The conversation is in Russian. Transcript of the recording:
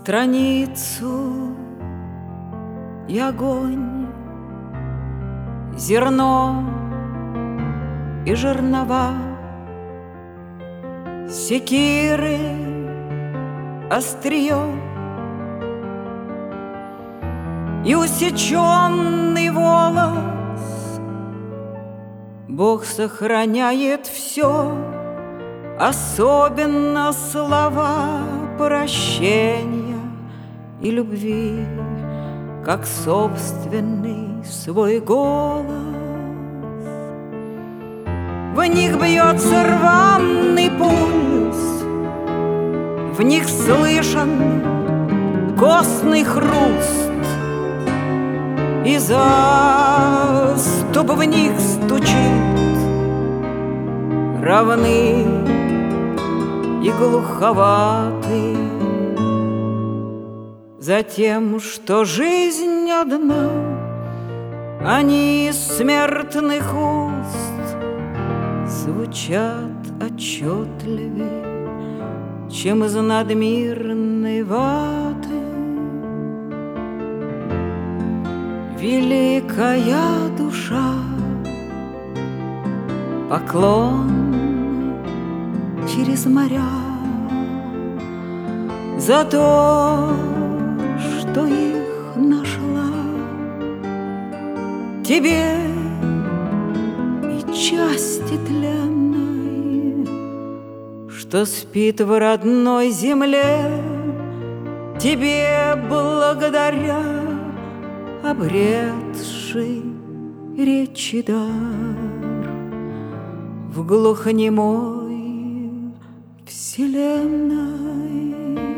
страницу и огонь, зерно и жернова, секиры, острие и усеченный волос. Бог сохраняет все, особенно слова прощения и любви, как собственный свой голос. В них бьется рваный пульс, в них слышен костный хруст, и заступ в них стучит, равны и глуховаты, затем, что жизнь одна, они из смертных уст звучат отчетливее, чем из надмирной ваты. Великая душа, поклон через моря за то, что их нашла. Тебе и части тленной, что спит в родной земле, тебе благодаря, обретший речи дар в глухонемой вселенной.